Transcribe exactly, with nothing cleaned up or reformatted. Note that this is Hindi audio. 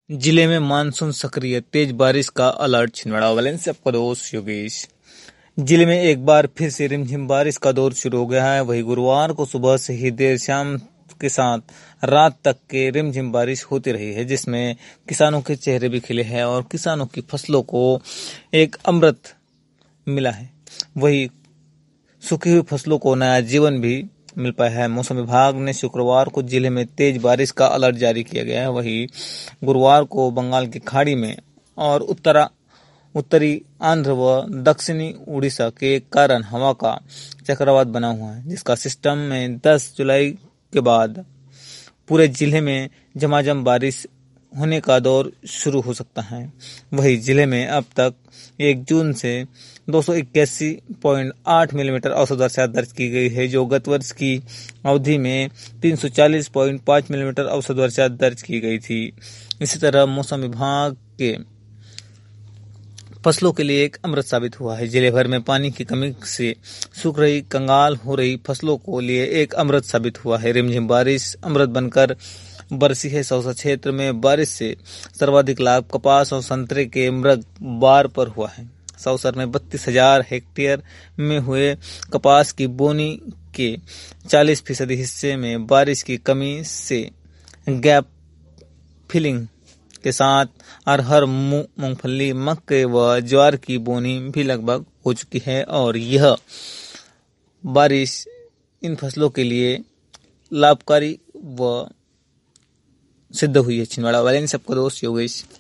जिले में मानसून सक्रिय, तेज बारिश का अलर्ट। छिंदवाड़ा वालेंस से आपका दोस्त योगेश। जिले में एक बार फिर से रिमझिम बारिश का दौर शुरू हो गया है। वहीं गुरुवार को सुबह से ही देर शाम के साथ रात तक के रिमझिम बारिश होती रही है, जिसमें किसानों के चेहरे भी खिले हैं और किसानों की फसलों को एक अमृत मिला है। वहीं सूखी हुई फसलों को नया जीवन भी मिल पाया है। मौसम विभाग ने शुक्रवार को जिले में तेज बारिश का अलर्ट जारी किया गया है। वहीं गुरुवार को बंगाल की खाड़ी में और उत्तरा उत्तरी आंध्र व दक्षिणी उड़ीसा के कारण हवा का चक्रवात बना हुआ है, जिसका सिस्टम में दस जुलाई के बाद पूरे जिले में झमाझम बारिश होने का दौर शुरू हो सकता है। वहीं जिले में अब तक एक जून से दो सौ इक्यासी पॉइंट आठ मिलीमीटर औसत वर्षा दर्ज की गई है, जो गत वर्ष की अवधि में तीन सौ चालीस पॉइंट पाँच मिलीमीटर औसत वर्षा दर्ज की गई थी। इसी तरह मौसम विभाग के फसलों के लिए एक अमृत साबित हुआ है। जिले भर में पानी की कमी से सूख रही, कंगाल हो रही फसलों को लिए एक अमृत साबित हुआ है। रिमझिम बारिश अमृत बनकर बरसी है। सौसा क्षेत्र में बारिश से सर्वाधिक लाभ कपास और संतरे के मृग बार पर हुआ है। सौसर में बत्तीस हजार हेक्टेयर में हुए कपास की बोनी के चालीस फीसदी हिस्से में बारिश की कमी से गैप फिलिंग के साथ अरहर, मूंगफली, मक्के व ज्वार की बोनी भी लगभग हो चुकी है और यह बारिश इन फसलों के लिए लाभकारी व सिद्ध हुई है। छिंदवाड़ा वाले सबका दोस्त योगेश।